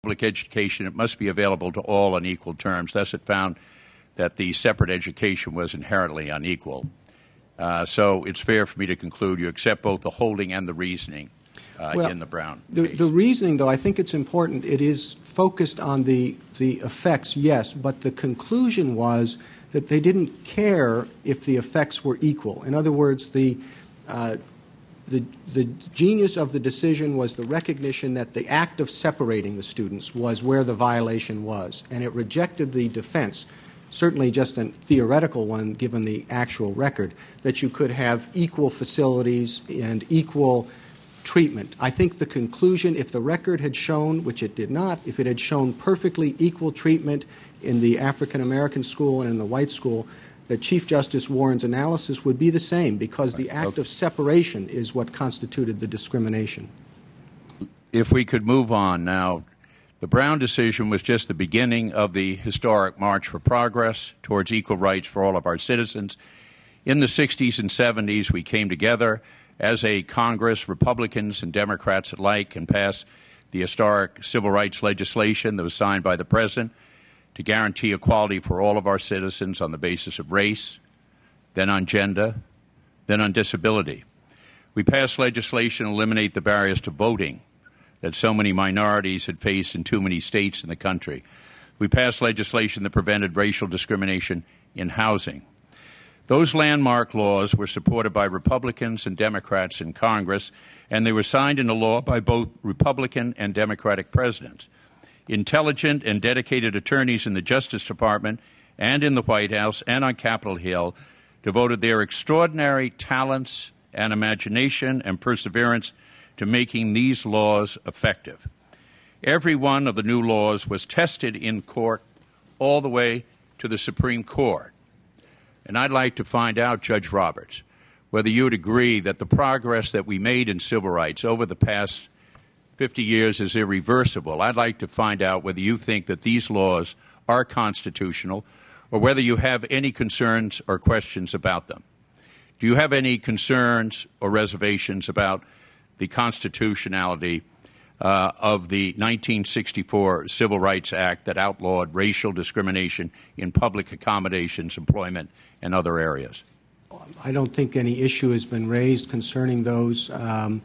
public education, it must be available to all on equal terms. Thus, it found that the separate education was inherently unequal. So it's fair for me to conclude you accept both the holding and the reasoning in the Brown case. The reasoning, though, I think it's important. It is focused on the effects, yes, but the conclusion was that they didn't care if the effects were equal. In other words, the genius of the decision was the recognition that the act of separating the students was where the violation was, and it rejected the defense, certainly just a theoretical one given the actual record, that you could have equal facilities and equal treatment. I think the conclusion, if the record had shown, which it did not, if it had shown perfectly equal treatment in the African-American school and in the white school, that Chief Justice Warren's analysis would be the same, because the act of separation is what constituted the discrimination. If we could move on now, the Brown decision was just the beginning of the historic march for progress towards equal rights for all of our citizens. In the 60s and 70s, we came together as a Congress, Republicans and Democrats alike, and passed the historic civil rights legislation that was signed by the President to guarantee equality for all of our citizens on the basis of race, then on gender, then on disability. We passed legislation to eliminate the barriers to voting that so many minorities had faced in too many states in the country. We passed legislation that prevented racial discrimination in housing. Those landmark laws were supported by Republicans and Democrats in Congress, and they were signed into law by both Republican and Democratic presidents. Intelligent and dedicated attorneys in the Justice Department and in the White House and on Capitol Hill devoted their extraordinary talents and imagination and perseverance to making these laws effective. Every one of the new laws was tested in court all the way to the Supreme Court. And I'd like to find out, Judge Roberts, whether you would agree that the progress that we made in civil rights over the past 50 years is irreversible. I'd like to find out whether you think that these laws are constitutional or whether you have any concerns or questions about them. Do you have any concerns or reservations about the constitutionality of the 1964 Civil Rights Act that outlawed racial discrimination in public accommodations, employment, and other areas? I don't think any issue has been raised concerning those. I'm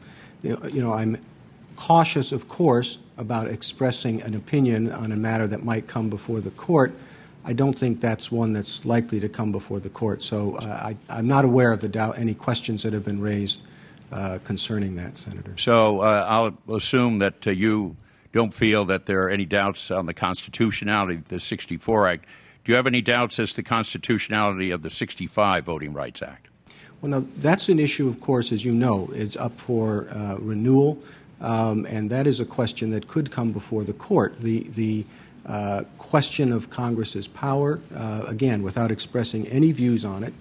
cautious, of course, about expressing an opinion on a matter that might come before the court. I don't think that's one that's likely to come before the court. So I'm not aware of any questions that have been raised concerning that, Senator. So I'll assume that you don't feel that there are any doubts on the constitutionality of the 64 Act. Do you have any doubts as to the constitutionality of the 65 Voting Rights Act? Well, no, that's an issue, of course, as you know, is up for renewal, and that is a question that could come before the court. The question of Congress's power, again, without expressing any views on it,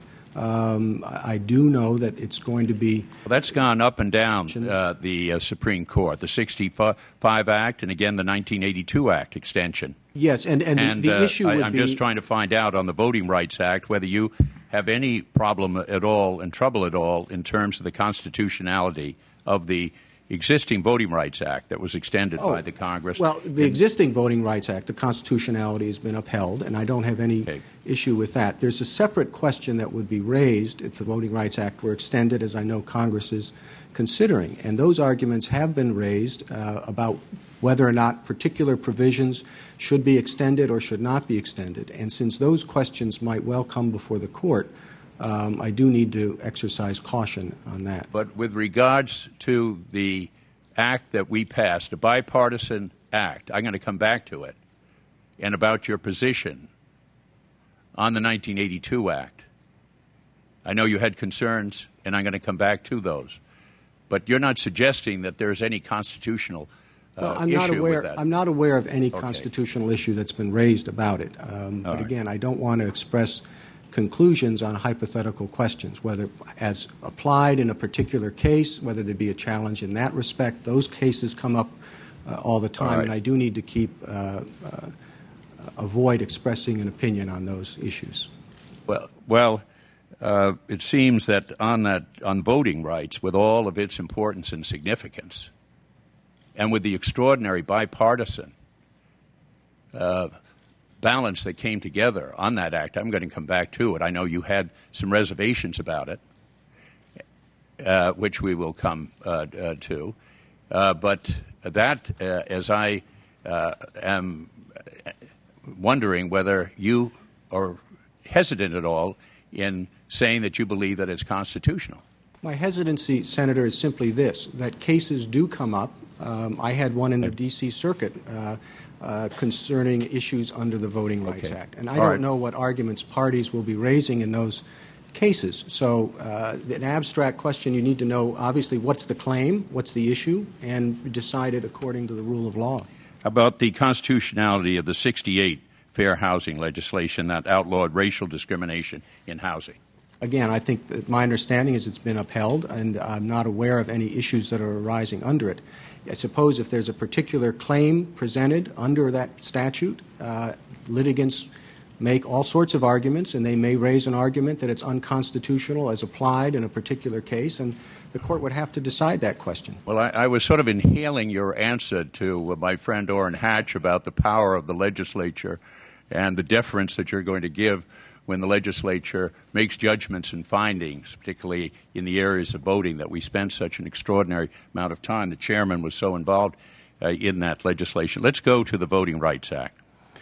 I do know that it's going to be... Well, that's gone up and down the Supreme Court, the 65 Act and, again, the 1982 Act extension. Yes, and the issue would be... I'm just trying to find out on the Voting Rights Act whether you have any problem at all and trouble at all in terms of the constitutionality of the existing Voting Rights Act that was extended by the Congress. Well, the existing Voting Rights Act, the constitutionality has been upheld, and I don't have any issue with that. There's a separate question that would be raised if the Voting Rights Act were extended, as I know Congress is considering. And those arguments have been raised about whether or not particular provisions should be extended or should not be extended. And since those questions might well come before the court, I do need to exercise caution on that. But with regards to the act that we passed, a bipartisan act, I'm going to come back to it, and about your position on the 1982 Act. I know you had concerns, and I'm going to come back to those. But you're not suggesting that there's any constitutional issue with that. I'm not aware of any constitutional issue that's been raised about it. But again, I don't want to express conclusions on hypothetical questions, whether as applied in a particular case, whether there be a challenge in that respect. Those cases come up all the time, and I do need to avoid expressing an opinion on those issues. Well, it seems that on voting rights, with all of its importance and significance, and with the extraordinary bipartisan balance that came together on that act. I'm going to come back to it. I know you had some reservations about it, which we will come to. But that, as I am wondering whether you are hesitant at all in saying that you believe that it's constitutional. My hesitancy, Senator, is simply this, that cases do come up. I had one in the D.C. Circuit concerning issues under the Voting Rights Act. And I don't know what arguments parties will be raising in those cases. So an abstract question, you need to know, obviously, what's the claim, what's the issue, and decide it according to the rule of law. About the constitutionality of the 1968 fair housing legislation that outlawed racial discrimination in housing. Again, I think that my understanding is it's been upheld, and I'm not aware of any issues that are arising under it. I suppose if there's a particular claim presented under that statute, litigants make all sorts of arguments, and they may raise an argument that it's unconstitutional as applied in a particular case, and the court would have to decide that question. Well, I was sort of inhaling your answer to my friend Orrin Hatch about the power of the legislature and the deference that you're going to give when the legislature makes judgments and findings, particularly in the areas of voting that we spend such an extraordinary amount of time. The chairman was so involved in that legislation. Let's go to the Voting Rights Act.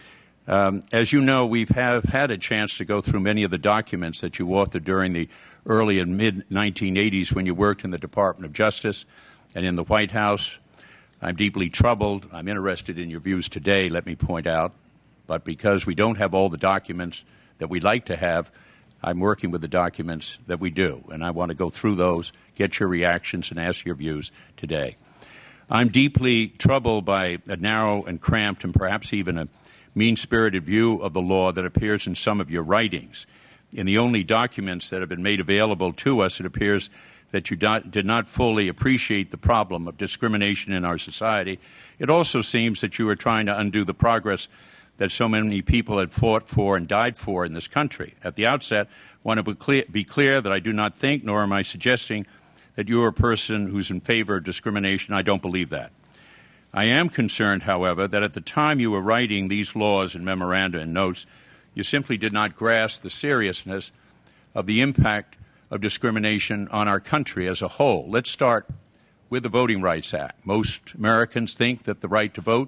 As you know, we have had a chance to go through many of the documents that you authored during the early and mid-1980s when you worked in the Department of Justice and in the White House. I'm deeply troubled. I'm interested in your views today, let me point out. But because we don't have all the documents that we'd like to have, I'm working with the documents that we do. And I want to go through those, get your reactions, and ask your views today. I'm deeply troubled by a narrow and cramped and perhaps even a mean-spirited view of the law that appears in some of your writings. In the only documents that have been made available to us, it appears that you did not fully appreciate the problem of discrimination in our society. It also seems that you are trying to undo the progress that so many people had fought for and died for in this country. At the outset, I want to be clear that I do not think, nor am I suggesting, that you are a person who's in favor of discrimination. I don't believe that. I am concerned, however, that at the time you were writing these laws and memoranda and notes, you simply did not grasp the seriousness of the impact of discrimination on our country as a whole. Let's start with the Voting Rights Act. Most Americans think that the right to vote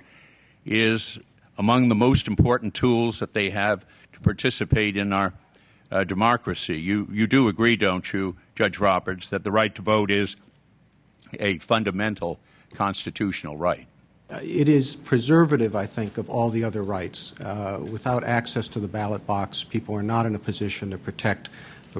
is among the most important tools that they have to participate in our democracy. You do agree, don't you, Judge Roberts, that the right to vote is a fundamental constitutional right? It is preservative, I think, of all the other rights. Without access to the ballot box, people are not in a position to protect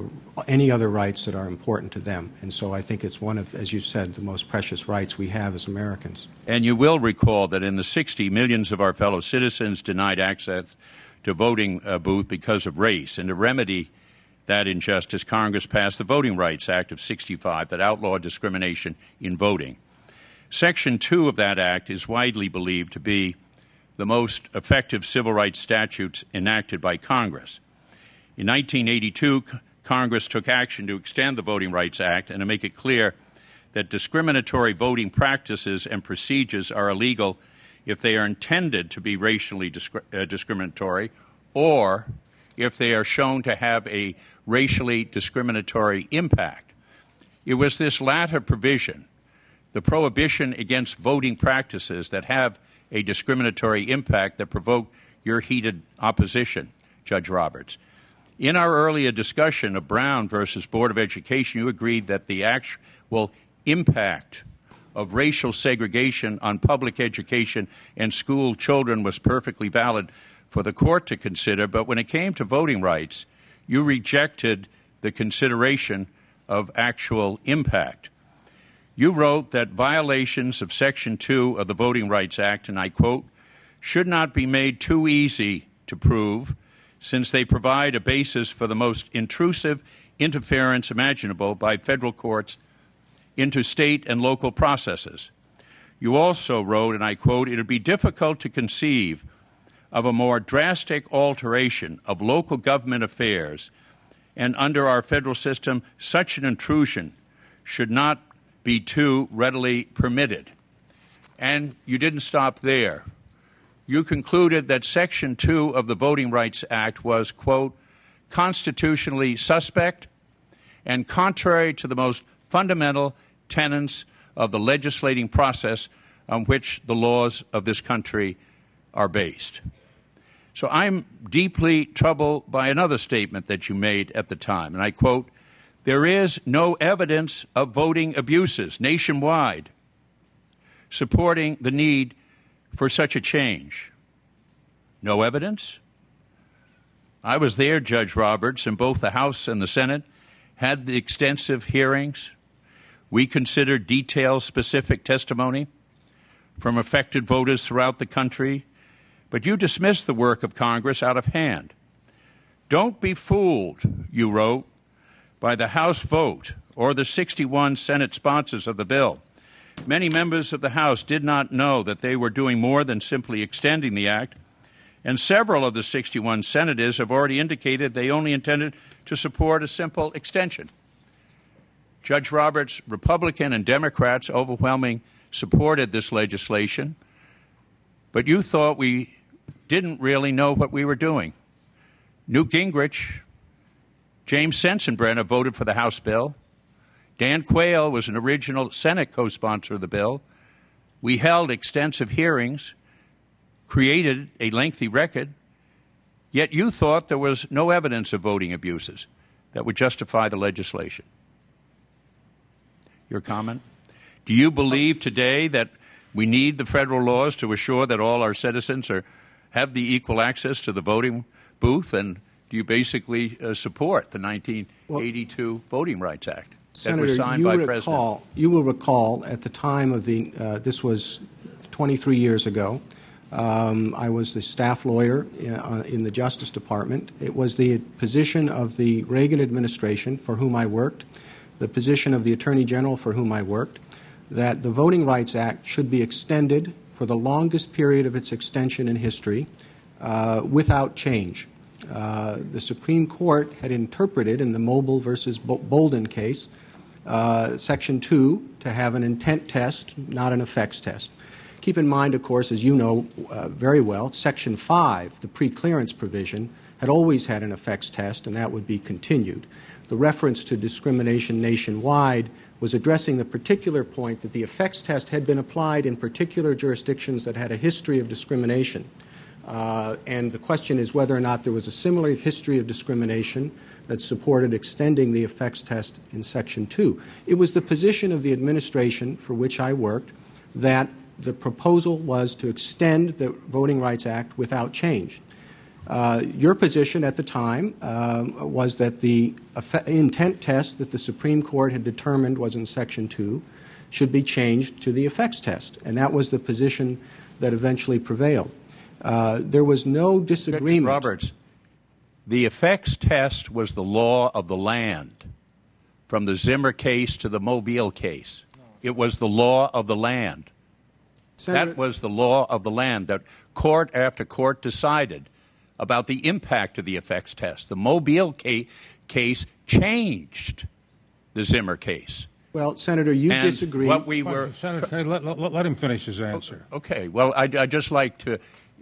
any other rights that are important to them. And so I think it's one of, as you said, the most precious rights we have as Americans. And you will recall that in the 60s, millions of our fellow citizens denied access to voting booth because of race. And to remedy that injustice, Congress passed the Voting Rights Act of 1965 that outlawed discrimination in voting. Section 2 of that act is widely believed to be the most effective civil rights statutes enacted by Congress. In 1982, Congress took action to extend the Voting Rights Act and to make it clear that discriminatory voting practices and procedures are illegal if they are intended to be racially discriminatory or if they are shown to have a racially discriminatory impact. It was this latter provision, the prohibition against voting practices that have a discriminatory impact, that provoked your heated opposition, Judge Roberts. In our earlier discussion of Brown versus Board of Education, you agreed that the actual impact of racial segregation on public education and school children was perfectly valid for the court to consider, but when it came to voting rights, you rejected the consideration of actual impact. You wrote that violations of Section 2 of the Voting Rights Act, and I quote, should not be made too easy to prove, since they provide a basis for the most intrusive interference imaginable by federal courts into state and local processes. You also wrote, and I quote, it would be difficult to conceive of a more drastic alteration of local government affairs, and under our federal system, such an intrusion should not be too readily permitted. And you didn't stop there. you concluded that Section 2 of the Voting Rights Act was, quote, constitutionally suspect and contrary to the most fundamental tenets of the legislating process on which the laws of this country are based. So I'm deeply troubled by another statement that you made at the time, and I quote, there is no evidence of voting abuses nationwide supporting the need for such a change. No evidence? I was there, Judge Roberts, and both the House and the Senate had the extensive hearings. We considered detailed, specific testimony from affected voters throughout the country, but you dismissed the work of Congress out of hand. Don't be fooled, you wrote, by the House vote or the 61 Senate sponsors of the bill. Many members of the House did not know that they were doing more than simply extending the act, and several of the 61 senators have already indicated they only intended to support a simple extension. Judge Roberts, Republican and Democrats overwhelmingly supported this legislation, but you thought we didn't really know what we were doing. Newt Gingrich, James Sensenbrenner voted for the House bill. Dan Quayle was an original Senate co-sponsor of the bill. We held extensive hearings, created a lengthy record, yet you thought there was no evidence of voting abuses that would justify the legislation. Your comment? Do you believe today that we need the federal laws to assure that all our citizens have the equal access to the voting booth? And do you basically support the 1982 Voting Rights Act that was signed by President? You will recall at the time of this was 23 years ago, I was the staff lawyer in the Justice Department. It was the position of the Reagan administration for whom I worked, the position of the Attorney General for whom I worked, that the Voting Rights Act should be extended for the longest period of its extension in history without change. The Supreme Court had interpreted in the Mobile versus Bolden case Section 2 to have an intent test, not an effects test. Keep in mind, of course, as you know very well, Section 5, the preclearance provision, had always had an effects test, and that would be continued. The reference to discrimination nationwide was addressing the particular point that the effects test had been applied in particular jurisdictions that had a history of discrimination. And the question is whether or not there was a similar history of discrimination that supported extending the effects test in Section 2. It was the position of the administration for which I worked that the proposal was to extend the Voting Rights Act without change. Your position at the time was that the intent test that the Supreme Court had determined was in Section 2 should be changed to the effects test, and that was the position that eventually prevailed. There was no disagreement. Roberts, the effects test was the law of the land, from the Zimmer case to the Mobile case. It was the law of the land. Senator, that was the law of the land that court after court decided about the impact of the effects test. The Mobile case changed the Zimmer case. Well, Senator, you disagree. What we were Senator, let him finish his answer. Okay. Well, I'd just like to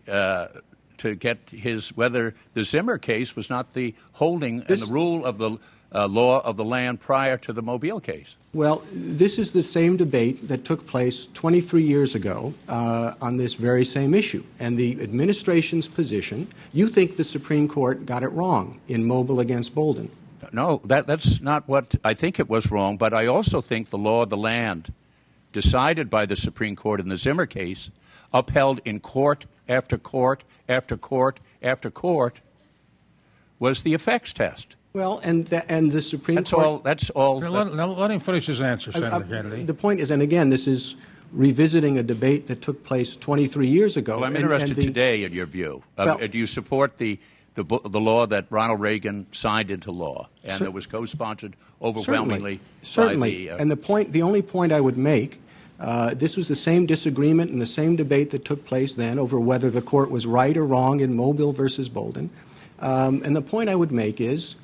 get whether the Zimmer case was not the holding and the rule of the law of the land prior to the Mobile case. Well, this is the same debate that took place 23 years ago on this very same issue. And the administration's position, you think the Supreme Court got it wrong in Mobile against Bolden. No, that's not what I think it was wrong, but I also think the law of the land decided by the Supreme Court in the Zimmer case, upheld in court after court after court after court, was the effects test. Well, and the Supreme Court... That's all. Let him finish his answer, Senator Kennedy. The point is, and again, this is revisiting a debate that took place 23 years ago. Well, I'm interested today in your view. Do you support the law that Ronald Reagan signed into law and that was co-sponsored overwhelmingly? Certainly. And the only point I would make, this was the same disagreement and the same debate that took place then over whether the court was right or wrong in Mobile versus Bolden. And the point I would make is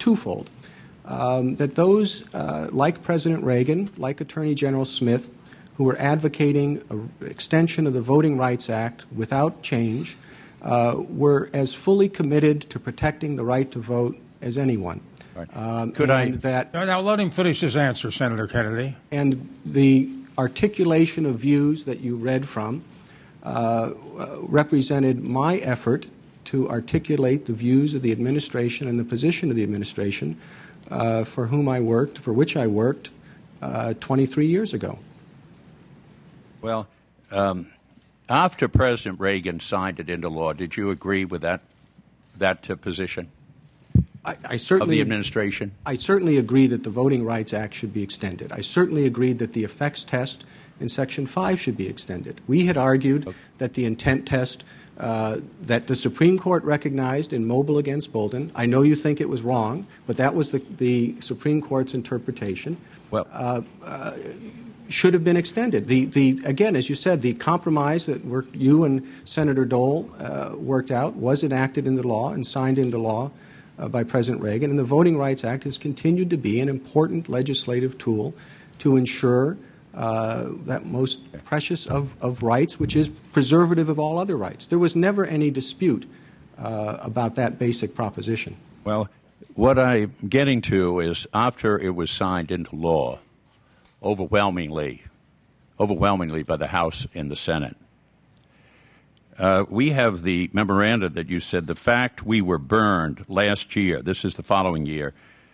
twofold. That those, like President Reagan, like Attorney General Smith, who were advocating an extension of the Voting Rights Act without change were as fully committed to protecting the right to vote as anyone. Right. Now let him finish his answer, Senator Kennedy. And the articulation of views that you read from represented my effort to articulate the views of the administration and the position of the administration for which I worked 23 years ago. Well, after President Reagan signed it into law, did you agree with that position I certainly, of the administration? I certainly agree that the Voting Rights Act should be extended. I certainly agreed that the effects test in Section 5 should be extended. We had argued that the intent test that the Supreme Court recognized in Mobile against Bolden, I know you think it was wrong, but that was the Supreme Court's interpretation, should have been extended. Again, as you said, the compromise that you and Senator Dole worked out was enacted into law and signed into law by President Reagan, and the Voting Rights Act has continued to be an important legislative tool to ensure that most precious of rights, which is preservative of all other rights. There was never any dispute about that basic proposition. Well, what I'm getting to is after it was signed into law, overwhelmingly by the House and the Senate, we have the memoranda that you said, the fact we were burned last year, this is the following year,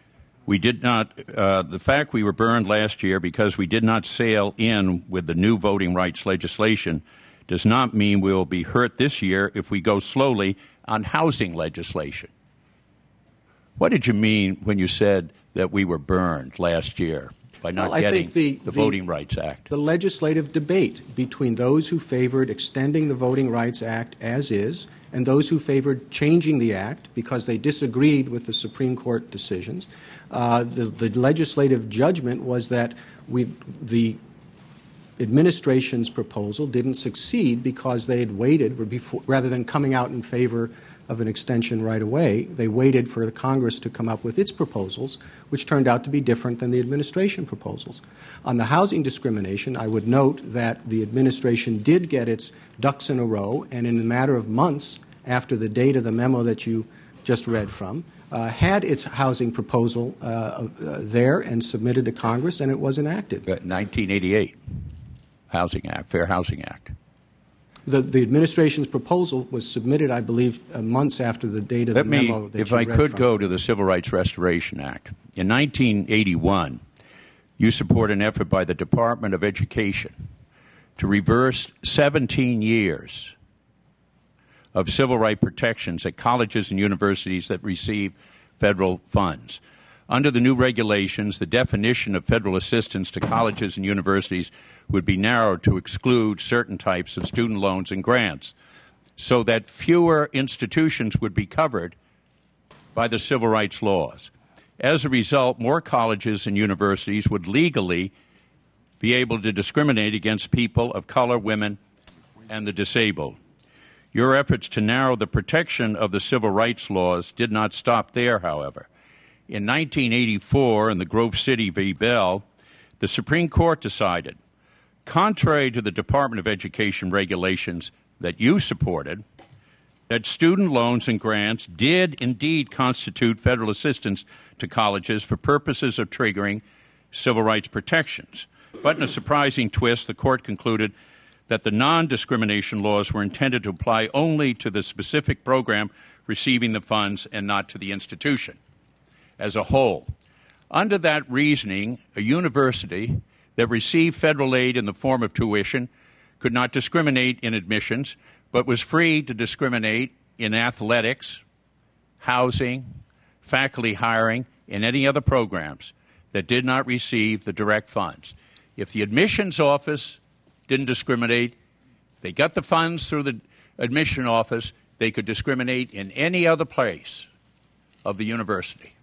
the fact we were burned last year because we did not sail in with the new voting rights legislation does not mean we will be hurt this year if we go slowly on housing legislation. What did you mean when you said that we were burned last year by not getting the Voting Rights Act? The legislative debate between those who favored extending the Voting Rights Act as is and those who favored changing the Act because they disagreed with the Supreme Court decisions. The legislative judgment was that the administration's proposal didn't succeed because they had waited rather than coming out in favor of an extension right away. They waited for the Congress to come up with its proposals, which turned out to be different than the administration proposals. On the housing discrimination, I would note that the administration did get its ducks in a row, and in a matter of months after the date of the memo that you just read from, had its housing proposal there and submitted to Congress, and it was enacted. 1988 Housing Act, Fair Housing Act. The administration's proposal was submitted, I believe, months after the date of the memo that if you I read could from. go to the Civil Rights Restoration Act. In 1981, you support an effort by the Department of Education to reverse 17 years of civil rights protections at colleges and universities that receive federal funds. Under the new regulations, the definition of federal assistance to colleges and universities would be narrowed to exclude certain types of student loans and grants so that fewer institutions would be covered by the civil rights laws. As a result, more colleges and universities would legally be able to discriminate against people of color, women, and the disabled. Your efforts to narrow the protection of the civil rights laws did not stop there, however. In 1984, in the Grove City v. Bell, the Supreme Court decided, contrary to the Department of Education regulations that you supported, that student loans and grants did indeed constitute federal assistance to colleges for purposes of triggering civil rights protections. But in a surprising twist, the court concluded that the non-discrimination laws were intended to apply only to the specific program receiving the funds and not to the institution as a whole. Under that reasoning, a university that received federal aid in the form of tuition could not discriminate in admissions, but was free to discriminate in athletics, housing, faculty hiring, and any other programs that did not receive the direct funds. If the admissions office didn't discriminate, they got the funds through the admission office, they could discriminate in any other place of the university.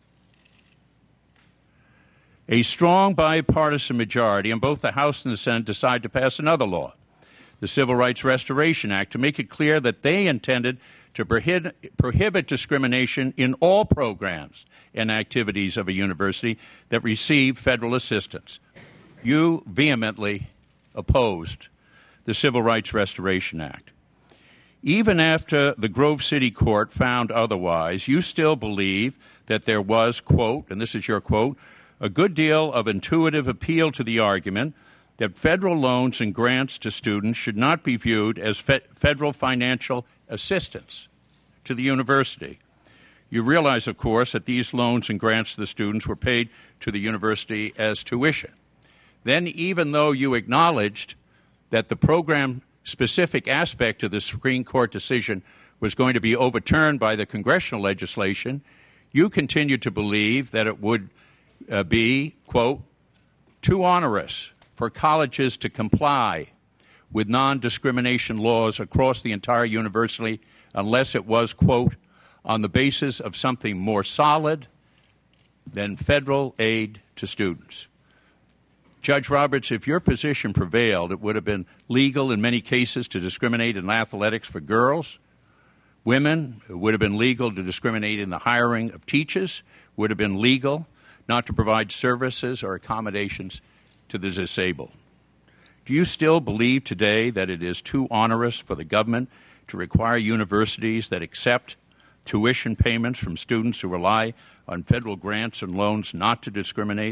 A strong bipartisan majority in both the House and the Senate decided to pass another law, the Civil Rights Restoration Act, to make it clear that they intended to prohibit discrimination in all programs and activities of a university that receive federal assistance. You vehemently opposed the Civil Rights Restoration Act. Even after the Grove City Court found otherwise, you still believe that there was, quote, and this is your quote, a good deal of intuitive appeal to the argument that federal loans and grants to students should not be viewed as federal financial assistance to the university. You realize, of course, that these loans and grants to the students were paid to the university as tuition. Then, even though you acknowledged that the program-specific aspect of the Supreme Court decision was going to be overturned by the congressional legislation, you continued to believe that it would be, quote, too onerous for colleges to comply with non-discrimination laws across the entire university unless it was, quote, on the basis of something more solid than federal aid to students. Judge Roberts, if your position prevailed, it would have been legal in many cases to discriminate in athletics for girls, women. It would have been legal to discriminate in the hiring of teachers. It would have been legal not to provide services or accommodations to the disabled. Do you still believe today that it is too onerous for the government to require universities that accept tuition payments from students who rely on federal grants and loans not to discriminate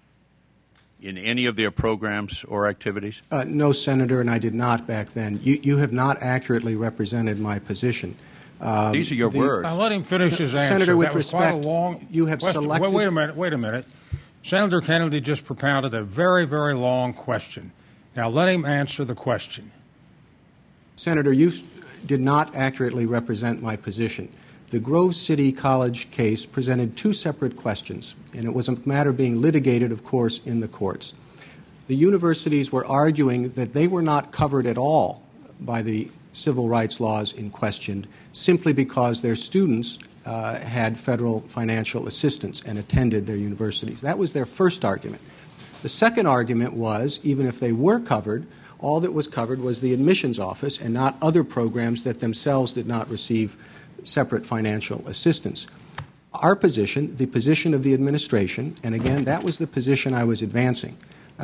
in any of their programs or activities? No, Senator, and I did not back then. You have not accurately represented my position. These are your words. Now let him finish his answer. Senator, with that was respect, quite a long you have question. selected... Wait a minute. Senator Kennedy just propounded a very, very long question. Now let him answer the question. Senator, you did not accurately represent my position. The Grove City College case presented two separate questions, and it was a matter being litigated, of course, in the courts. The universities were arguing that they were not covered at all by the civil rights laws in question simply because their students had federal financial assistance and attended their universities. That was their first argument. The second argument was, even if they were covered, all that was covered was the admissions office and not other programs that themselves did not receive separate financial assistance. Our position, the position of the administration, and again, that was the position I was advancing.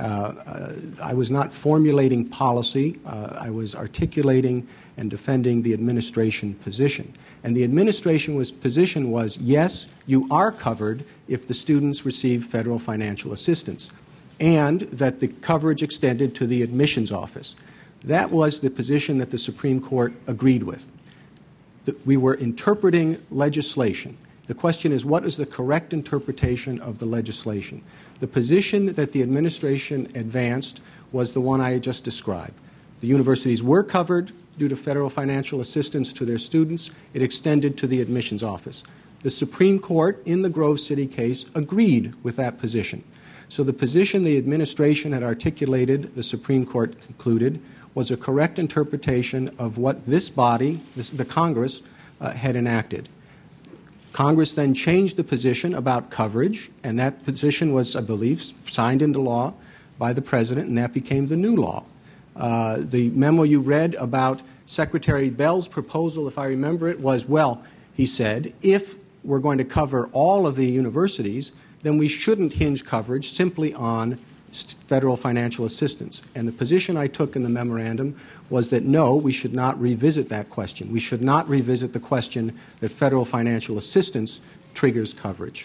I was not formulating policy. I was articulating and defending the administration position. And the administration's position was, yes, you are covered if the students receive federal financial assistance, and that the coverage extended to the admissions office. That was the position that the Supreme Court agreed with. We were interpreting legislation. The question is, what is the correct interpretation of the legislation? The position that the administration advanced was the one I just described. The universities were covered due to federal financial assistance to their students. It extended to the admissions office. The Supreme Court, in the Grove City case, agreed with that position. So the position the administration had articulated, the Supreme Court concluded, was a correct interpretation of what this body, the Congress, had enacted. Congress then changed the position about coverage, and that position was, I believe, signed into law by the President, and that became the new law. The memo you read about Secretary Bell's proposal, if I remember it, was, well, he said, if we're going to cover all of the universities, then we shouldn't hinge coverage simply on federal financial assistance. And the position I took in the memorandum was that, no, we should not revisit that question. We should not revisit the question that federal financial assistance triggers coverage.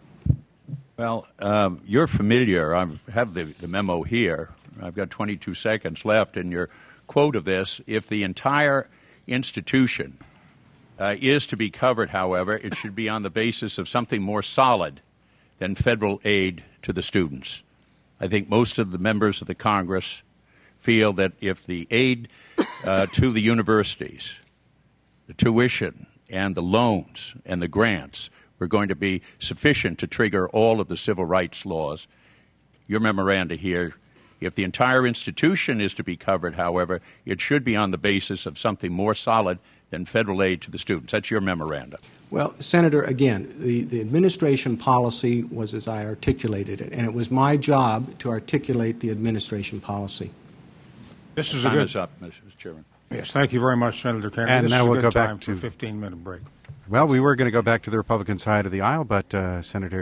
Well, you're familiar. I have the memo here. I've got 22 seconds left. In your quote of this, if the entire institution is to be covered, however, it should be on the basis of something more solid than federal aid to the students. I think most of the members of the Congress feel that if the aid to the universities, the tuition and the loans and the grants were going to be sufficient to trigger all of the civil rights laws, your memoranda here, if the entire institution is to be covered, however, it should be on the basis of something more solid than federal aid to the students. That's your memoranda. Well, Senator, again, the administration policy was as I articulated it, and it was my job to articulate the administration policy. This is Time is up, Mr. Chairman. Yes, thank you very much, Senator Kennedy. And this now is we'll a go good back time to for a 15-minute break. Well, we were going to go back to the Republican side of the aisle, but Senator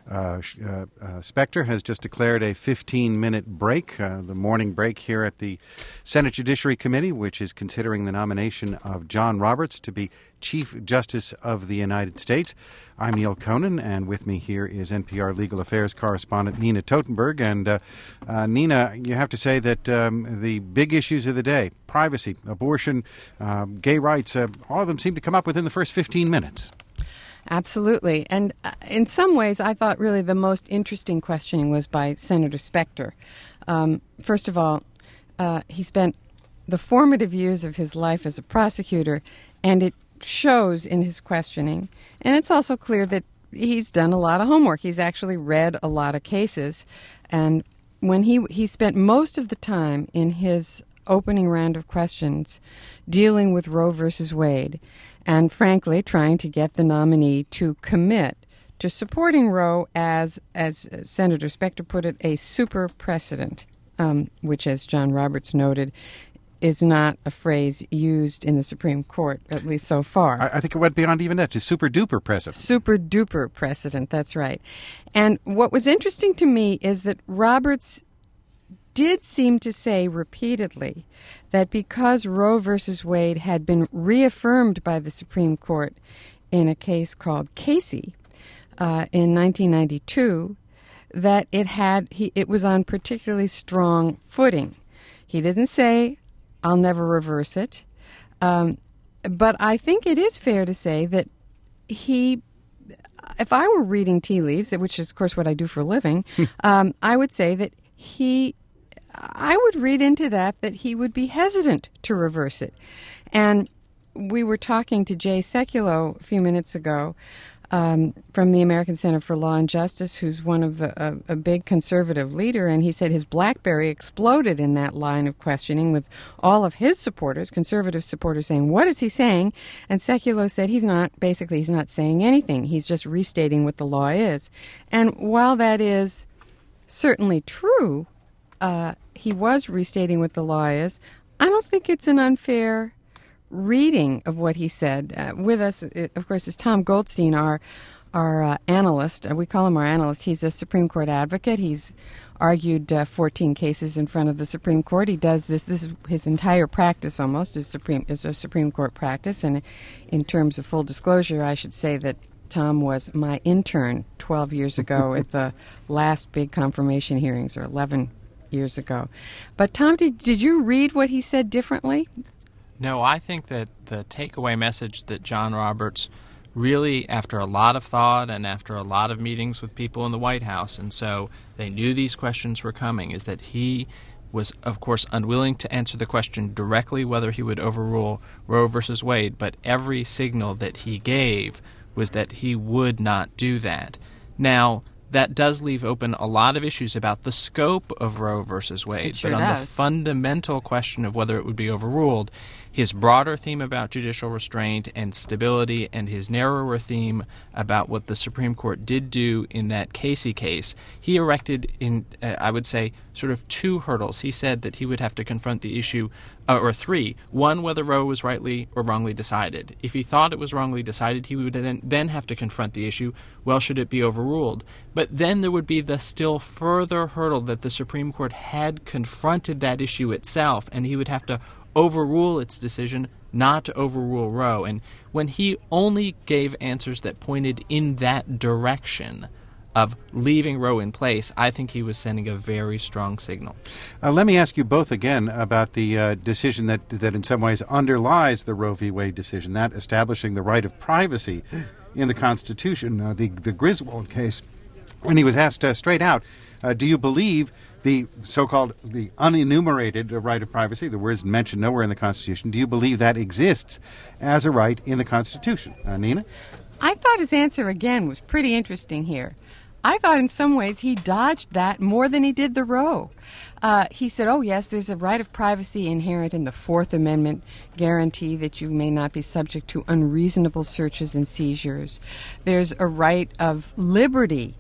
Specter has just declared a 15-minute break, the morning break here at the Senate Judiciary Committee, which is considering the nomination of John Roberts to be Chief Justice of the United States. I'm Neil Conan, and with me here is NPR Legal Affairs correspondent Nina Totenberg. And Nina, you have to say that the big issues of the day, privacy, abortion, gay rights, all of them seem to come up within the first 15 minutes. Absolutely. And in some ways, I thought really the most interesting questioning was by Senator Specter. First of all, he spent the formative years of his life as a prosecutor, and it shows in his questioning. And it's also clear that he's done a lot of homework. He's actually read a lot of cases. And when he spent most of the time in his opening round of questions dealing with Roe versus Wade, and frankly trying to get the nominee to commit to supporting Roe as Senator Specter put it, a super precedent, which, as John Roberts noted, is not a phrase used in the Supreme Court, at least so far. I think it went beyond even that to super-duper precedent. Super-duper precedent, that's right. And what was interesting to me is that Roberts did seem to say repeatedly that because Roe versus Wade had been reaffirmed by the Supreme Court in a case called Casey in 1992, that it was on particularly strong footing. He didn't say, "I'll never reverse it," but I think it is fair to say that if I were reading tea leaves, which is, of course, what I do for a living, I would say that I would read into that he would be hesitant to reverse it. And we were talking to Jay Sekulow a few minutes ago from the American Center for Law and Justice, who's one of a big conservative leader, and he said his BlackBerry exploded in that line of questioning with all of his supporters, conservative supporters, saying, "What is he saying?" And Sekulow said he's not saying anything. He's just restating what the law is. And while that is certainly true, he was restating what the law is. I don't think it's an unfair reading of what he said. With us, of course, is Tom Goldstein, our analyst. We call him our analyst. He's a Supreme Court advocate. He's argued 14 cases in front of the Supreme Court. He does this. This is his entire practice almost is a Supreme Court practice. And in terms of full disclosure, I should say that Tom was my intern 12 years ago at the last big confirmation hearings, or 11 years ago. But Tom, did you read what he said differently? No, I think that the takeaway message that John Roberts really, after a lot of thought and after a lot of meetings with people in the White House, and so they knew these questions were coming, is that he was, of course, unwilling to answer the question directly whether he would overrule Roe versus Wade, but every signal that he gave was that he would not do that. Now, that does leave open a lot of issues about the scope of Roe versus Wade. Sure but on does. the fundamental question of whether it would be overruled, his broader theme about judicial restraint and stability and his narrower theme about what the Supreme Court did do in that Casey case, he erected in, I would say, sort of two hurdles. He said that he would have to confront the issue, or three. One, whether Roe was rightly or wrongly decided. If he thought it was wrongly decided, he would then have to confront the issue, well, should it be overruled? But then there would be the still further hurdle that the Supreme Court had confronted that issue itself, and he would have to overrule its decision not to overrule Roe. And when he only gave answers that pointed in that direction of leaving Roe in place, I think he was sending a very strong signal. Let me ask you both again about the decision that in some ways underlies the Roe v. Wade decision, that establishing the right of privacy in the Constitution, the Griswold case. When he was asked straight out, do you believe the so-called the unenumerated right of privacy, the words mentioned nowhere in the Constitution, do you believe that exists as a right in the Constitution? Nina? I thought his answer, again, was pretty interesting here. I thought in some ways he dodged that more than he did the Roe. He said, oh, yes, there's a right of privacy inherent in the Fourth Amendment guarantee that you may not be subject to unreasonable searches and seizures. There's a right of liberty,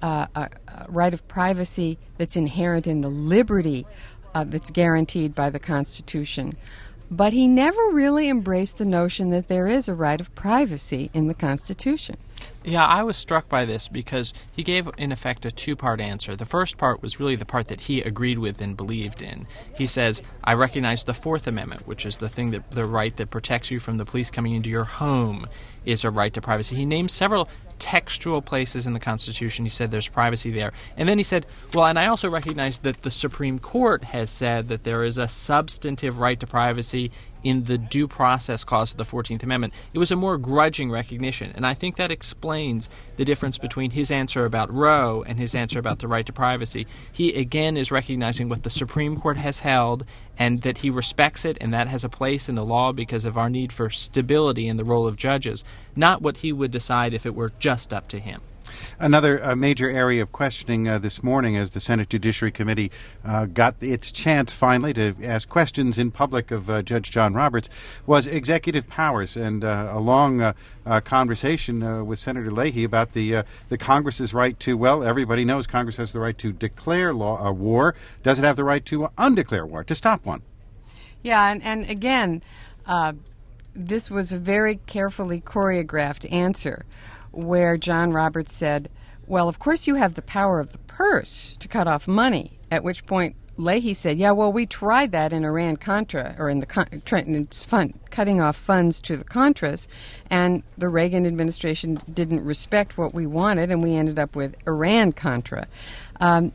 a right of privacy that's inherent in the liberty that's guaranteed by the Constitution. but he never really embraced the notion that there is a right of privacy in the Constitution. Yeah, I was struck by this because he gave, in effect, a two-part answer. The first part was really the part that he agreed with and believed in. He says, I recognize the Fourth Amendment, which is the right that protects you from the police coming into your home, is a right to privacy. He named several textual places in the Constitution. He said there's privacy there. And then he said, well, and I also recognize that the Supreme Court has said that there is a substantive right to privacy in the Due Process Clause of the 14th Amendment. It was a more grudging recognition, and I think that explains the difference between his answer about Roe and his answer about the right to privacy. He, again, is recognizing what the Supreme Court has held and that he respects it, and that has a place in the law because of our need for stability in the role of judges, not what he would decide if it were just up to him. Another major area of questioning this morning as the Senate Judiciary Committee got its chance finally to ask questions in public of Judge John Roberts was executive powers, and a long conversation with Senator Leahy about the Congress's right to, well, everybody knows Congress has the right to declare a war. Does it have the right to undeclare war, to stop one? Yeah, and again, this was a very carefully choreographed answer, where John Roberts said, well, of course you have the power of the purse to cut off money, at which point Leahy said, yeah, well, we tried that in Iran-Contra, or in the cutting off funds to the Contras, and the Reagan administration didn't respect what we wanted, and we ended up with Iran-Contra. In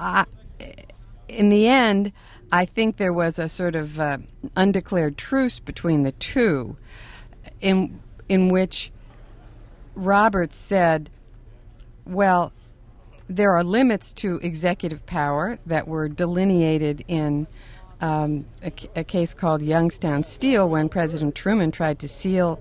the end, I think there was a sort of undeclared truce between the two, in which Roberts said, well, there are limits to executive power that were delineated in a case called Youngstown Steel, when President Truman tried to seize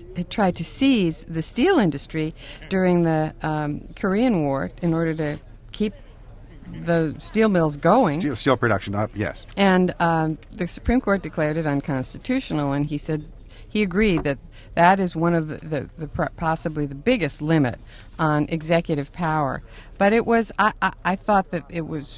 the steel industry during the Korean War in order to keep the steel mills going. Steel production up, yes. And the Supreme Court declared it unconstitutional, and he said he agreed that that is one of the possibly the biggest limit on executive power. But it was, I thought that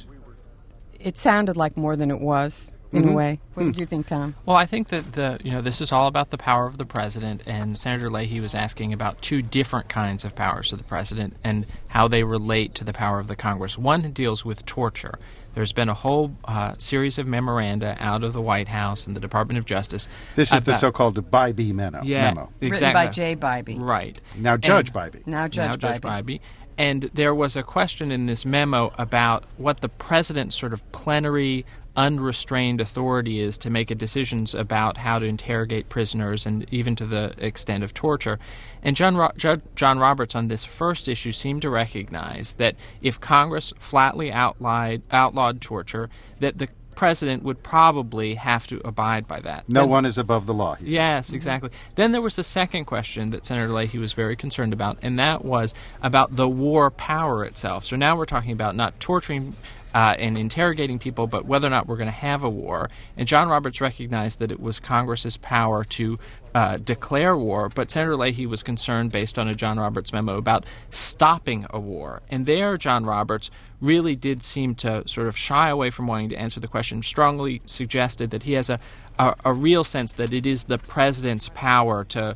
it sounded like more than it was in a way. What did you think, Tom? Well, I think that this is all about the power of the president, and Senator Leahy was asking about two different kinds of powers of the president and how they relate to the power of the Congress. One deals with torture. There's been a whole series of memoranda out of the White House and the Department of Justice. This is the so-called Bybee memo. Yeah, memo. Exactly. Written by Jay Bybee. Right. Now Judge Bybee. Now Judge Bybee. And there was a question in this memo about what the president's sort of plenary, unrestrained authority is to make decisions about how to interrogate prisoners and even to the extent of torture. And John Roberts on this first issue seemed to recognize that if Congress flatly outlawed torture, that the president would probably have to abide by that. No one is above the law. Yes, exactly. Then there was a second question that Senator Leahy was very concerned about, and that was about the war power itself. So now we're talking about not torturing and interrogating people, but whether or not we're going to have a war. And John Roberts recognized that it was Congress's power to declare war, but Senator Leahy was concerned, based on a John Roberts memo, about stopping a war. And there, John Roberts really did seem to sort of shy away from wanting to answer the question, strongly suggested that he has a real sense that it is the president's power to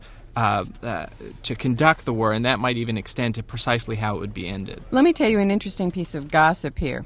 conduct the war, and that might even extend to precisely how it would be ended. Let me tell you an interesting piece of gossip here.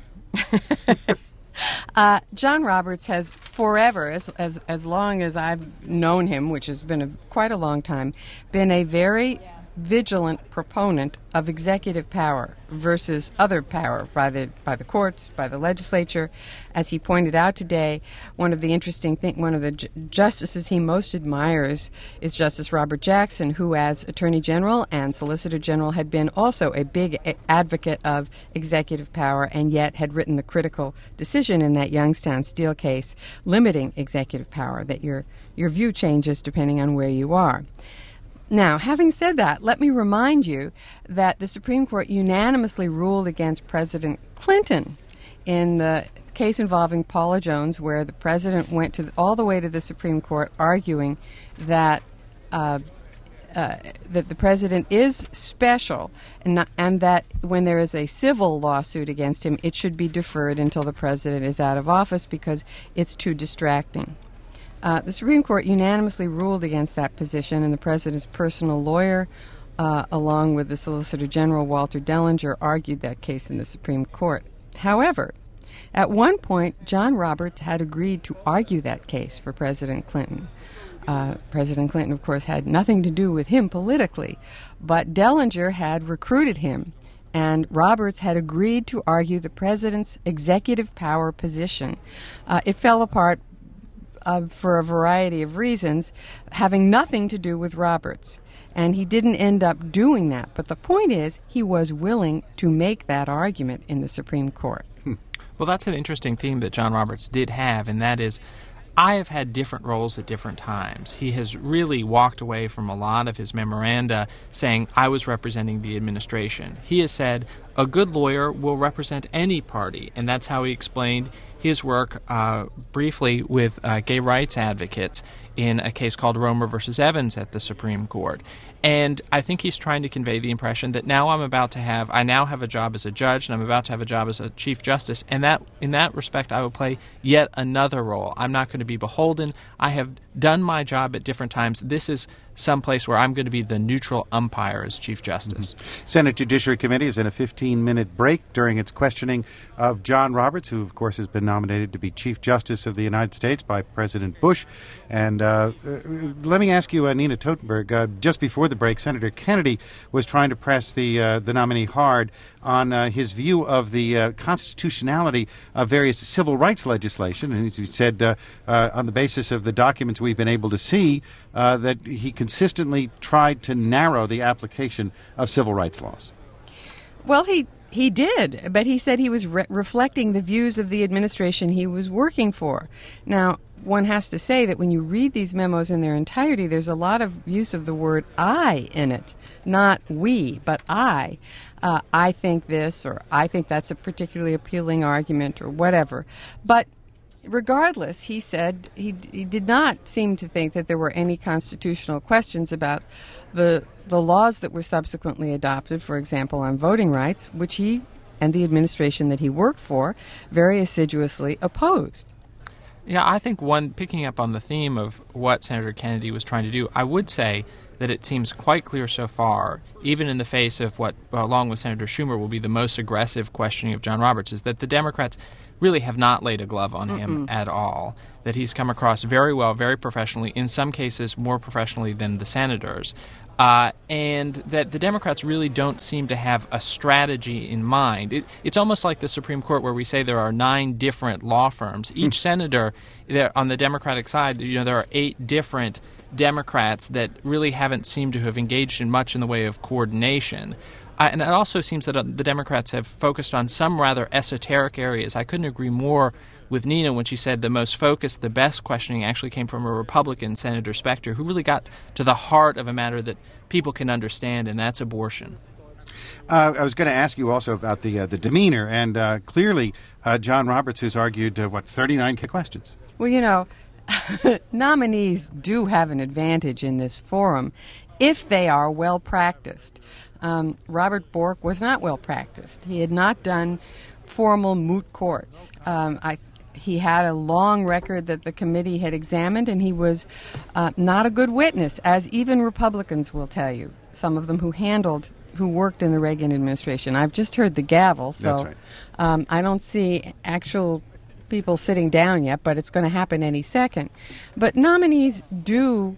John Roberts has forever, as long as I've known him, which has been quite a long time, been a very vigilant proponent of executive power versus other power by the courts, by the legislature. As he pointed out today, one of the justices he most admires is Justice Robert Jackson, who as Attorney General and Solicitor General had been also a big advocate of executive power, and yet had written the critical decision in that Youngstown Steel case limiting executive power, that your view changes depending on where you are. Now, having said that, let me remind you that the Supreme Court unanimously ruled against President Clinton in the case involving Paula Jones, where the president went all the way to the Supreme Court arguing that that the president is special and that when there is a civil lawsuit against him, it should be deferred until the president is out of office because it's too distracting. The Supreme Court unanimously ruled against that position, and the president's personal lawyer, along with the Solicitor General Walter Dellinger, argued that case in the Supreme Court. However, at one point, John Roberts had agreed to argue that case for President Clinton. President Clinton, of course, had nothing to do with him politically, but Dellinger had recruited him, and Roberts had agreed to argue the president's executive power position. It fell apart for a variety of reasons, having nothing to do with Roberts. And he didn't end up doing that. But the point is, he was willing to make that argument in the Supreme Court. Well, that's an interesting theme that John Roberts did have, and that is, I have had different roles at different times. He has really walked away from a lot of his memoranda saying, I was representing the administration. He has said, a good lawyer will represent any party, and that's how he explained his work briefly with gay rights advocates in a case called Romer versus Evans at the Supreme Court. And I think he's trying to convey the impression that now I now have a job as a judge, and I'm about to have a job as a Chief Justice, and that in that respect I will play yet another role. I'm not going to be beholden. I have done my job at different times. This is some place where I'm going to be the neutral umpire as Chief Justice. Mm-hmm. Senate Judiciary Committee is in a 15-minute break during its questioning of John Roberts, who, of course, has been nominated to be Chief Justice of the United States by President Bush. And let me ask you, Nina Totenberg, just before the break, Senator Kennedy was trying to press the nominee hard on his view of the constitutionality of various civil rights legislation. And he said, on the basis of the documents we've been able to see, that he consistently tried to narrow the application of civil rights laws. Well, he did, but he said he was reflecting the views of the administration he was working for. Now, one has to say that when you read these memos in their entirety, there's a lot of use of the word I in it, not we, but I. I think this, or I think that's a particularly appealing argument, or whatever. But regardless, he said he did not seem to think that there were any constitutional questions about the laws that were subsequently adopted, for example, on voting rights, which he and the administration that he worked for very assiduously opposed. Yeah, I think picking up on the theme of what Senator Kennedy was trying to do, I would say that it seems quite clear so far, even in the face of what, along with Senator Schumer, will be the most aggressive questioning of John Roberts, is that the Democrats really have not laid a glove on him at all, that he's come across very well, very professionally, in some cases more professionally than the senators, and that the Democrats really don't seem to have a strategy in mind. It's almost like the Supreme Court, where we say there are 9 different law firms. Each senator on the Democratic side, there are 8 different Democrats that really haven't seemed to have engaged in much in the way of coordination. And it also seems that the Democrats have focused on some rather esoteric areas. I couldn't agree more with Nina when she said the most focused, the best questioning actually came from a Republican, Senator Specter, who really got to the heart of a matter that people can understand, and that's abortion. I was going to ask you also about the demeanor, and clearly John Roberts has argued, 39 questions. Well, nominees do have an advantage in this forum if they are well practiced. Robert Bork was not well practiced. He had not done formal moot courts. He had a long record that the committee had examined, and he was not a good witness, as even Republicans will tell you, some of them who worked in the Reagan administration. I've just heard the gavel, so that's right. I don't see actual people sitting down yet, but it's going to happen any second. But nominees do,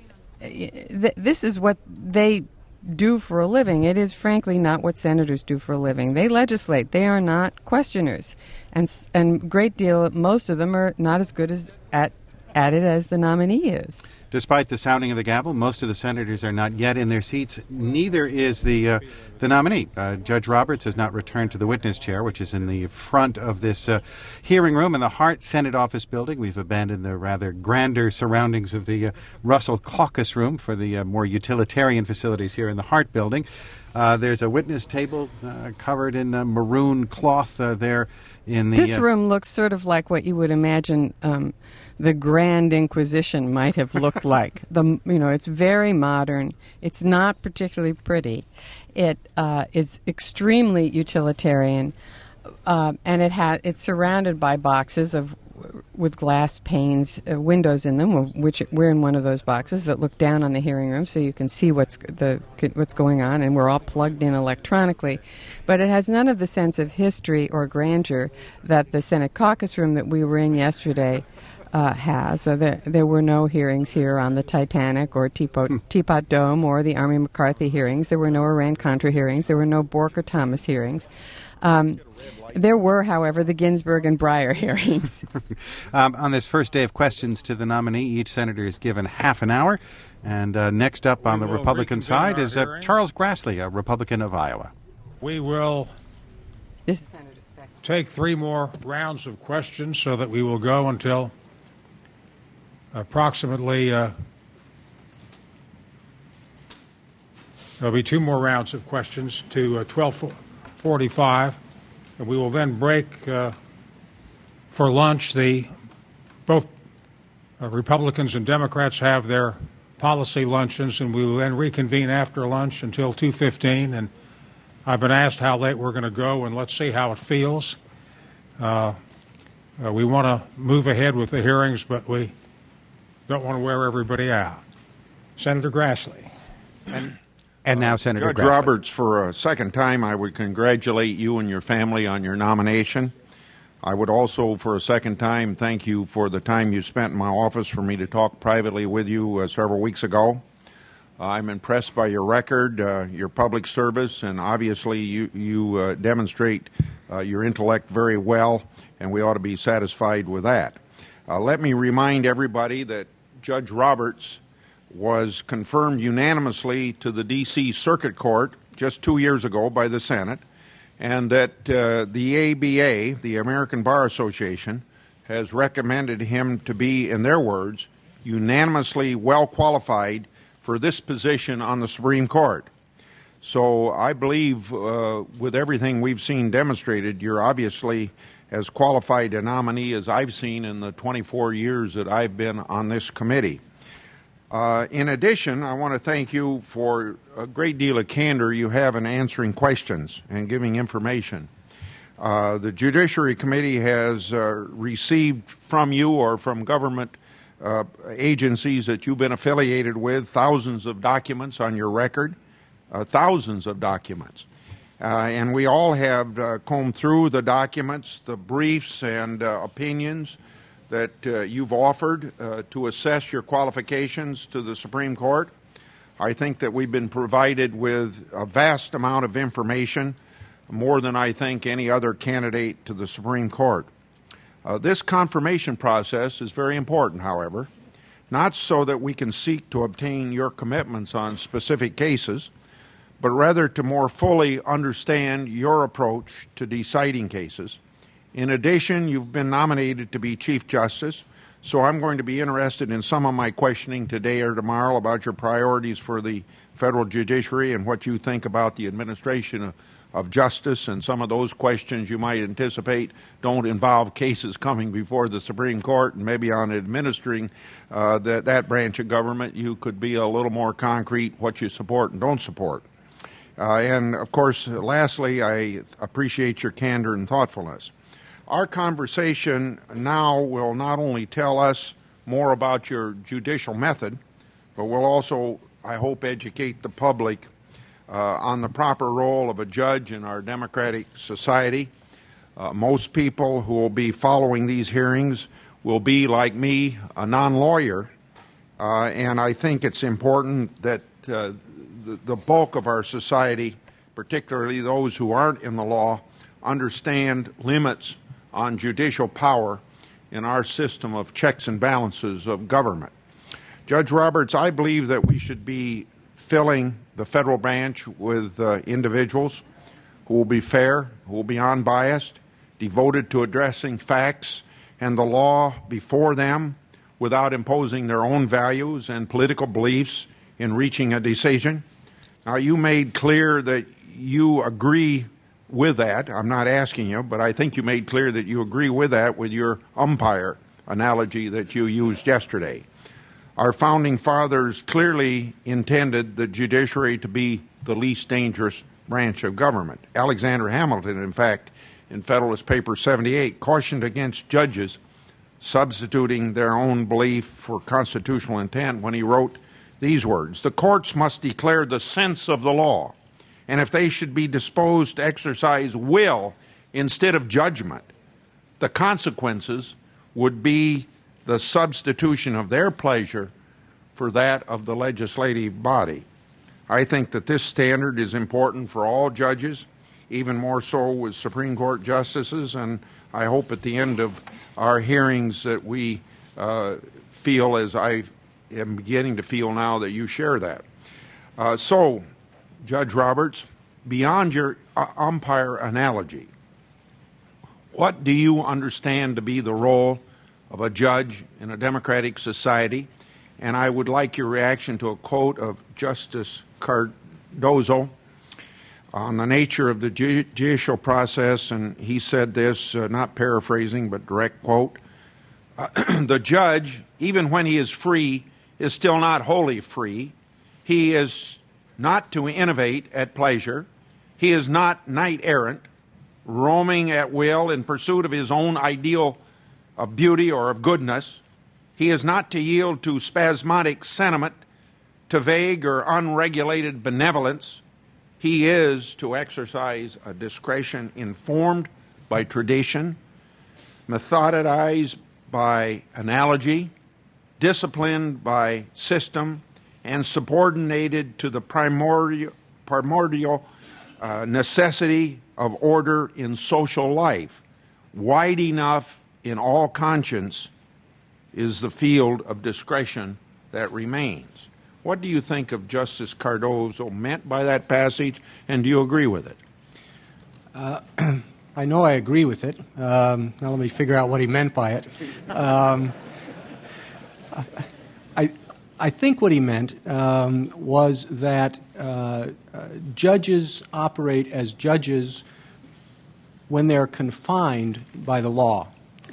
this is what they do for a living. It is frankly not what senators do for a living. They legislate. They are not questioners. And most of them are not as good at it as the nominee is. Despite the sounding of the gavel, most of the senators are not yet in their seats. Neither is the nominee. Judge Roberts has not returned to the witness chair, which is in the front of this hearing room in the Hart Senate Office Building. We've abandoned the rather grander surroundings of the Russell Caucus Room for the more utilitarian facilities here in the Hart Building. There's a witness table covered in maroon cloth there in the... This room looks sort of like what you would imagine the Grand Inquisition might have looked like. It's very modern. It's not particularly pretty. It is extremely utilitarian, and it's surrounded by boxes of with glass panes, windows in them, which we're in one of those boxes that look down on the hearing room, so you can see what's going on, and we're all plugged in electronically. But it has none of the sense of history or grandeur that the Senate caucus room that we were in yesterday has. So there were no hearings here on the Titanic or Teapot Dome or the Army McCarthy hearings. There were no Iran-Contra hearings. There were no Bork or Thomas hearings. There were, however, the Ginsburg and Breyer hearings. On this first day of questions to the nominee, each senator is given half an hour. And next up on the Republican side is Charles Grassley, a Republican of Iowa. We will take 3 more rounds of questions so that we will go until approximately there'll be 2 more rounds of questions to 12:45, and we will then break for lunch. Both Republicans and Democrats have their policy luncheons, and we will then reconvene after lunch until 2:15. And I've been asked how late we're going to go, and let's see how it feels. We want to move ahead with the hearings, but we don't want to wear everybody out. Senator Grassley. And now Senator Judge Grassley. Roberts, for a second time, I would congratulate you and your family on your nomination. I would also, for a second time, thank you for the time you spent in my office for me to talk privately with you several weeks ago. I'm impressed by your record, your public service, and obviously you demonstrate your intellect very well, and we ought to be satisfied with that. Let me remind everybody that Judge Roberts was confirmed unanimously to the D.C. Circuit Court just 2 years ago by the Senate, and that the ABA, the American Bar Association, has recommended him to be, in their words, unanimously well qualified for this position on the Supreme Court. So I believe with everything we've seen demonstrated, you're obviously as qualified a nominee as I've seen in the 24 years that I've been on this committee. In addition, I want to thank you for a great deal of candor you have in answering questions and giving information. The Judiciary Committee has received from you or from government agencies that you've been affiliated with thousands of documents on your record, thousands of documents. And we all have combed through the documents, the briefs and opinions that you've offered to assess your qualifications to the Supreme Court. I think that we've been provided with a vast amount of information, more than I think any other candidate to the Supreme Court. This confirmation process is very important, however, not so that we can seek to obtain your commitments on specific cases, but rather to more fully understand your approach to deciding cases. In addition, you've been nominated to be Chief Justice, so I'm going to be interested in some of my questioning today or tomorrow about your priorities for the federal judiciary and what you think about the administration of justice, and some of those questions you might anticipate don't involve cases coming before the Supreme Court, and maybe on administering that branch of government you could be a little more concrete what you support and don't support. And, of course, lastly, I appreciate your candor and thoughtfulness. Our conversation now will not only tell us more about your judicial method, but will also, I hope, educate the public on the proper role of a judge in our democratic society. Most people who will be following these hearings will be, like me, a non-lawyer, and I think it's important that the bulk of our society, particularly those who aren't in the law, understand limits on judicial power in our system of checks and balances of government. Judge Roberts, I believe that we should be filling the federal branch with individuals who will be fair, who will be unbiased, devoted to addressing facts and the law before them without imposing their own values and political beliefs in reaching a decision. Now, you made clear that you agree with that. I'm not asking you, but I think you made clear that you agree with that with your umpire analogy that you used yesterday. Our founding fathers clearly intended the judiciary to be the least dangerous branch of government. Alexander Hamilton, in fact, in Federalist Paper 78, cautioned against judges substituting their own belief for constitutional intent when he wrote these words: "The courts must declare the sense of the law, and if they should be disposed to exercise will instead of judgment, the consequences would be the substitution of their pleasure for that of the legislative body." I think that this standard is important for all judges, even more so with Supreme Court justices, and I hope at the end of our hearings that we feel, as I am beginning to feel now, that you share that. So, Judge Roberts, beyond your umpire analogy, what do you understand to be the role of a judge in a democratic society? And I would like your reaction to a quote of Justice Cardozo on the nature of the judicial process, and he said this, not paraphrasing, but direct quote: "The judge, even when he is free, is still not wholly free. He is not to innovate at pleasure. He is not knight-errant, roaming at will in pursuit of his own ideal of beauty or of goodness. He is not to yield to spasmodic sentiment, to vague or unregulated benevolence. He is to exercise a discretion informed by tradition, methodized by analogy, disciplined by system, and subordinated to the primordial necessity of order in social life. Wide enough in all conscience is the field of discretion that remains." What do you think of Justice Cardozo meant by that passage, and do you agree with it? I know I agree with it. Now let me figure out what he meant by it. I think what he meant was that judges operate as judges when they're confined by the law.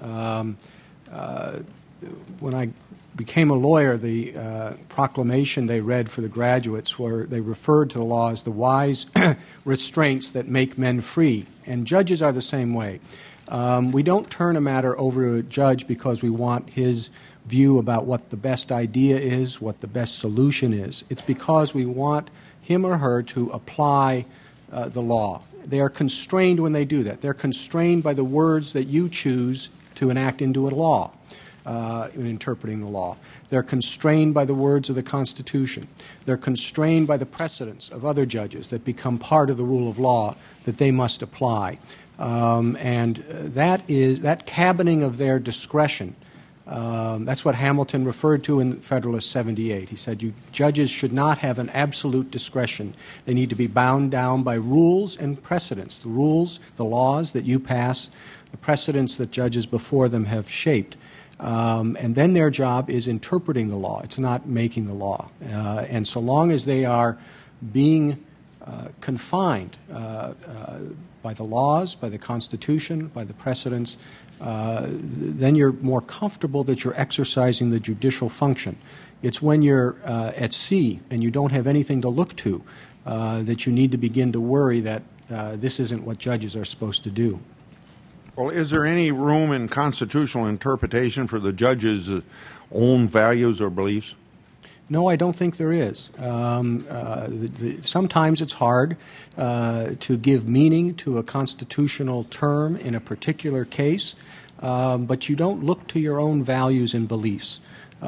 When I became a lawyer, the proclamation they read for the graduates, where they referred to the law as the wise restraints that make men free. And judges are the same way. We don't turn a matter over to a judge because we want his view about what the best idea is, what the best solution is. It's because we want him or her to apply the law. They are constrained when they do that. They're constrained by the words that you choose to enact into a law. In interpreting the law. They're constrained by the words of the Constitution. They're constrained by the precedents of other judges that become part of the rule of law that they must apply. And that cabining of their discretion, that's what Hamilton referred to in Federalist 78. He said judges should not have an absolute discretion. They need to be bound down by rules and precedents, the rules, the laws that you pass, the precedents that judges before them have shaped. And then their job is interpreting the law. It's not making the law. And so long as they are being confined by the laws, by the Constitution, by the precedents, then you're more comfortable that you're exercising the judicial function. It's when you're at sea and you don't have anything to look to that you need to begin to worry that this isn't what judges are supposed to do. Well, is there any room in constitutional interpretation for the judge's own values or beliefs? No, I don't think there is. Sometimes it's hard to give meaning to a constitutional term in a particular case, but you don't look to your own values and beliefs.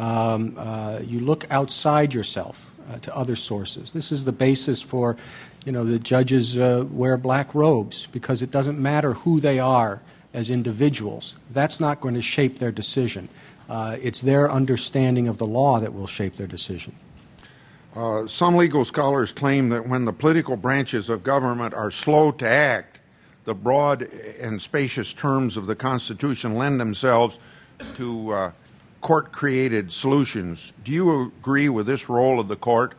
You look outside yourself to other sources. This is the basis for, the judges wear black robes, because it doesn't matter who they are as individuals. That's not going to shape their decision. It's their understanding of the law that will shape their decision. Some legal scholars claim that when the political branches of government are slow to act, the broad and spacious terms of the Constitution lend themselves to court-created solutions. Do you agree with this role of the court?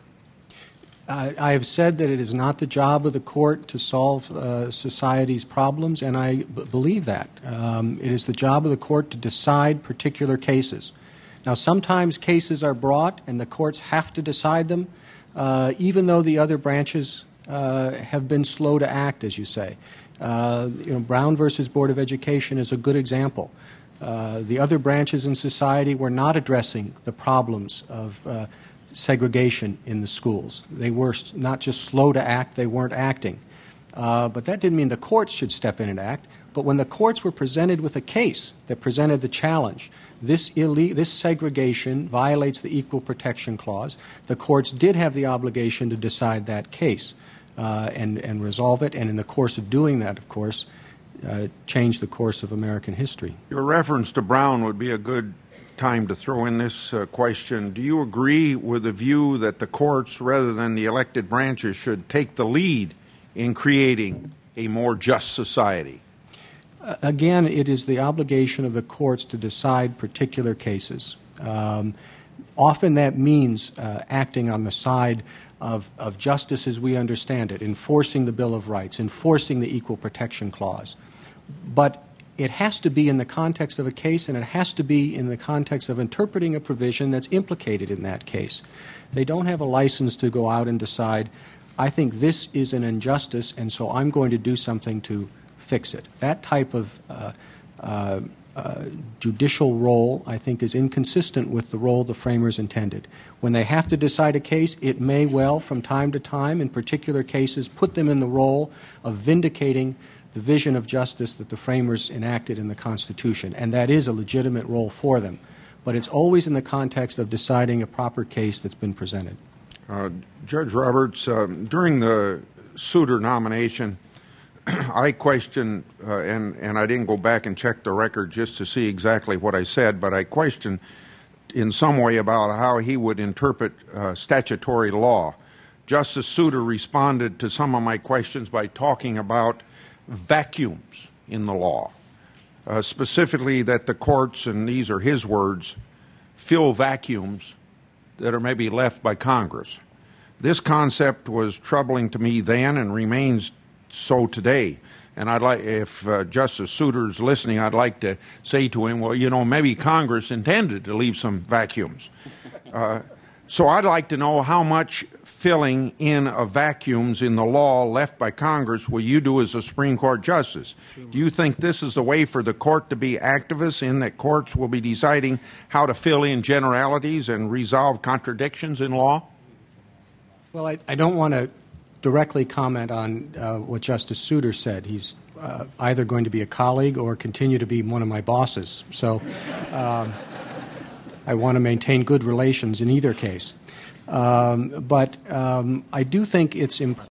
I have said that it is not the job of the court to solve society's problems, and I believe that. It is the job of the court to decide particular cases. Now, sometimes cases are brought and the courts have to decide them, even though the other branches have been slow to act, as you say. Brown versus Board of Education is a good example. The other branches in society were not addressing the problems of segregation in the schools. They were not just slow to act, they weren't acting. But that didn't mean the courts should step in and act. But when the courts were presented with a case that presented the challenge, this segregation violates the Equal Protection Clause, the courts did have the obligation to decide that case and resolve it, and in the course of doing that, of course, change the course of American history. Your reference to Brown would be a good time to throw in this question. Do you agree with the view that the courts, rather than the elected branches, should take the lead in creating a more just society? Again, it is the obligation of the courts to decide particular cases. Often that means acting on the side of justice as we understand it, enforcing the Bill of Rights, enforcing the Equal Protection Clause. But it has to be in the context of a case, and it has to be in the context of interpreting a provision that's implicated in that case. They don't have a license to go out and decide, I think this is an injustice, and so I'm going to do something to fix it. That type of judicial role, I think, is inconsistent with the role the framers intended. When they have to decide a case, it may well, from time to time, in particular cases, put them in the role of vindicating the vision of justice that the framers enacted in the Constitution, and that is a legitimate role for them. But it's always in the context of deciding a proper case that's been presented. Judge Roberts, during the Souter nomination, I questioned, and I didn't go back and check the record just to see exactly what I said, but I questioned in some way about how he would interpret statutory law. Justice Souter responded to some of my questions by talking about vacuums in the law, specifically that the courts, and these are his words, fill vacuums that are maybe left by Congress. This concept was troubling to me then and remains so today. And I'd like, if Justice Souter's listening, I'd like to say to him, well, you know, maybe Congress intended to leave some vacuums. So I'd like to know how much filling in of vacuums in the law left by Congress will you do as a Supreme Court justice? Do you think this is the way for the court to be activists, in that courts will be deciding how to fill in generalities and resolve contradictions in law? Well, I don't want to directly comment on what Justice Souter said. He's either going to be a colleague or continue to be one of my bosses. So I want to maintain good relations in either case. But I do think it's important